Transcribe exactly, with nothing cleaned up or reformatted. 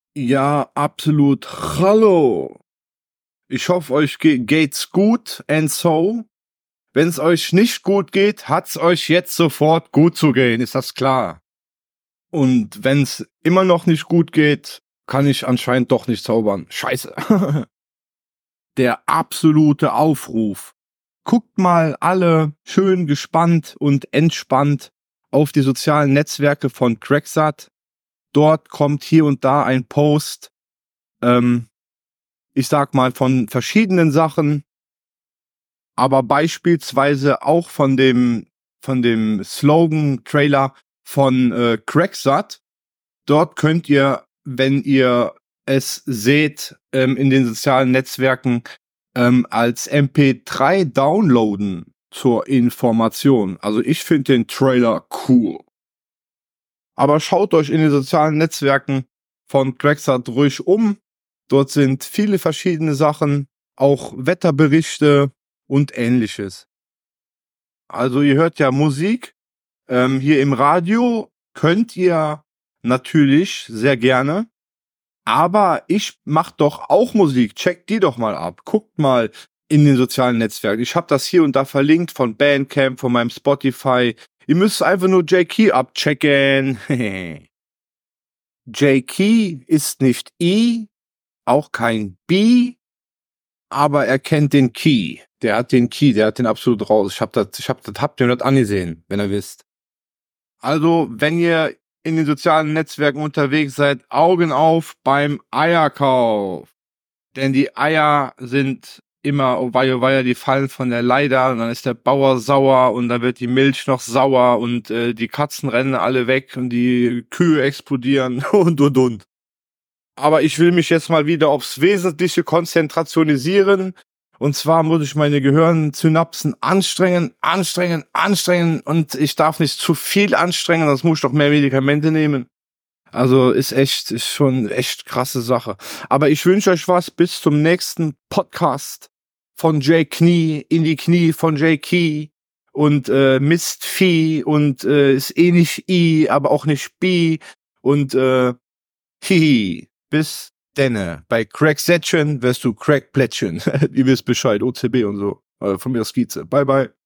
Ja, absolut. Hallo. Ich hoffe, euch ge geht's gut and so. Wenn's euch nicht gut geht, hat's euch jetzt sofort gut zu gehen, ist das klar? Und wenn's immer noch nicht gut geht, kann ich anscheinend doch nicht zaubern. Scheiße. Der absolute Aufruf. Guckt mal alle schön gespannt und entspannt auf die sozialen Netzwerke von Cracksat. Dort kommt hier und da ein Post, ähm, ich sag mal, von verschiedenen Sachen, aber beispielsweise auch von dem von dem Slogan-Trailer von äh, Cracksat. Dort könnt ihr, wenn ihr es seht, ähm, in den sozialen Netzwerken ähm, als M P drei downloaden zur Information. Also ich finde den Trailer cool. Aber schaut euch in den sozialen Netzwerken von Cracksat ruhig um. Dort sind viele verschiedene Sachen, auch Wetterberichte und ähnliches. Also ihr hört ja Musik. Ähm, hier im Radio könnt ihr natürlich sehr gerne. Aber ich mach doch auch Musik. Checkt die doch mal ab. Guckt mal in den sozialen Netzwerken. Ich habe das hier und da verlinkt von Bandcamp, von meinem Spotify. Ihr müsst einfach nur J-Key abchecken. J-Key ist nicht I, auch kein B, aber er kennt den Key. Der hat den Key, der hat den absolut raus. Ich hab das, ich hab das, habt ihr das angesehen, wenn ihr wisst. Also, wenn ihr in den sozialen Netzwerken unterwegs seid, Augen auf beim Eierkauf. Denn die Eier sind immer, oh weia, oh weia, die fallen von der Leiter und dann ist der Bauer sauer und dann wird die Milch noch sauer und äh, die Katzen rennen alle weg und die Kühe explodieren und und und. Aber ich will mich jetzt mal wieder aufs Wesentliche konzentrationisieren. Und zwar muss ich meine Gehirnsynapsen anstrengen, anstrengen, anstrengen und ich darf nicht zu viel anstrengen, sonst muss ich doch mehr Medikamente nehmen. Also ist echt, ist schon echt krasse Sache. Aber ich wünsche euch was bis zum nächsten Podcast von Jay Knie in die Knie von Jay Key und äh, Mist Vieh und äh, ist eh nicht I, aber auch nicht B und äh, hihi. Bis denne. Bei Cracksätchen wirst du Crackplättchen. Ihr wisst Bescheid, O C B und so. Also von mir aus Skizze. Bye bye.